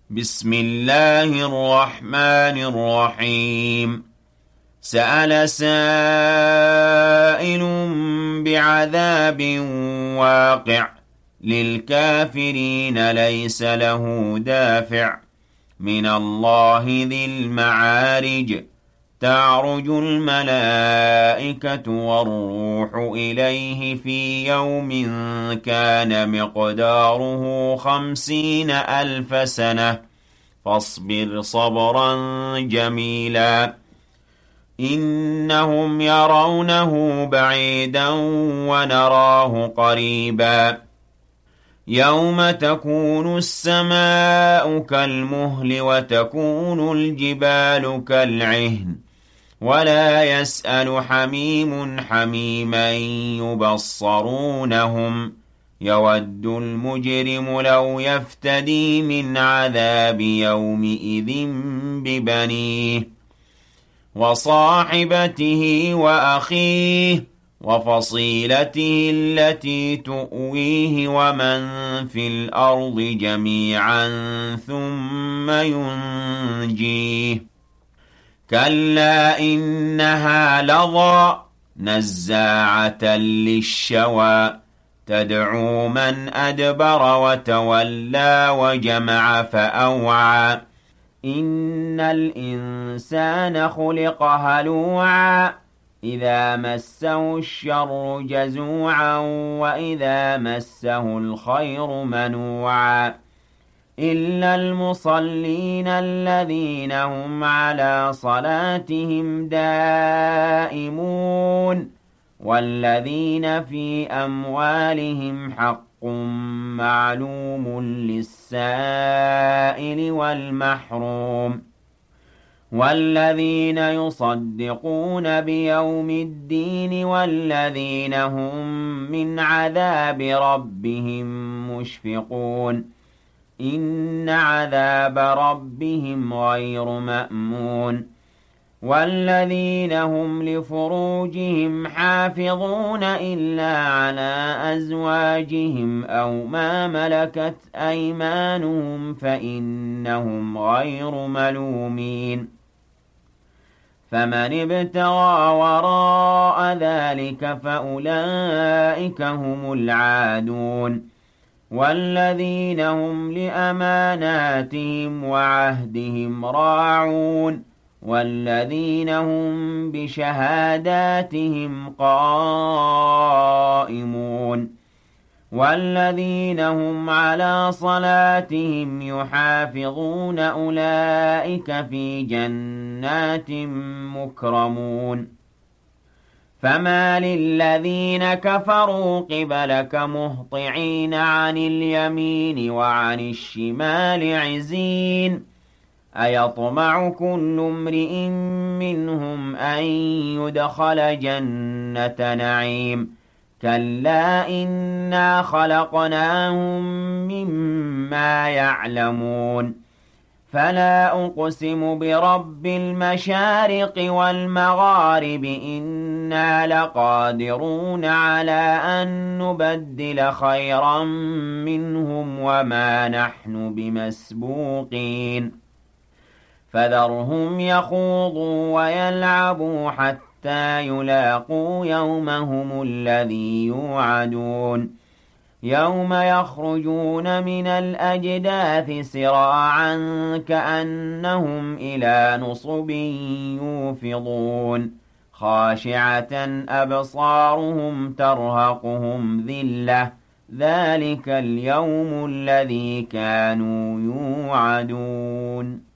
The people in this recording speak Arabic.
بسم الله الرحمن الرحيم. سأل سائل بعذاب واقع للكافرين ليس له دافع من الله ذي المعارج. تعرج الملائكة والروح إليه في يوم كان مقداره 50,000 سنة فاصبر صبرا جميلا إنهم يرونه بعيدا ونراه قريبا يوم تكون السماء كالمهل وتكون الجبال كالعهن ولا يسأل حميم حميما يبصرونهم يود المجرم لو يفتدي من عذاب يومئذ ببنيه وصاحبته وأخيه وفصيلته التي تؤويه ومن في الأرض جميعا ثم ينجيه كلا إنها لظى نزاعة للشوى تدعو من أدبر وتولى وجمع فأوعى إن الإنسان خلق هلوعا إذا مسه الشر جزوعا وإذا مسه الخير منوعا إلا المصلين الذين هم على صلاتهم دائمون والذين في أموالهم حق معلوم للسائل والمحروم والذين يصدقون بيوم الدين والذين هم من عذاب ربهم مشفقون إن عذاب ربهم غير مأمون والذين هم لفروجهم حافظون إلا على أزواجهم أو ما ملكت أيمانهم فإنهم غير ملومين فمن ابتغى وراء ذلك فأولئك هم العادون والذين هم لأماناتهم وعهدهم راعون والذين هم بشهاداتهم قائمون والذين هم على صلاتهم يحافظون أولئك في جنات مكرمون فما للذين كفروا قبلك مهطعين عن اليمين وعن الشمال عزين أيطمع كل امرئ منهم أن يدخل جنة نعيم كلا إنا خلقناهم مما يعلمون فلا أقسم برب المشارق والمغارب إنا لقادرون على أن نبدل خيرا منهم وما نحن بمسبوقين فذرهم يخوضوا ويلعبوا حتى يلاقوا يومهم الذي يوعدون يوم يخرجون من الأجداث سراعا كأنهم إلى نصب يوفضون خاشعة أبصارهم ترهقهم ذلة ذلك اليوم الذي كانوا يوعدون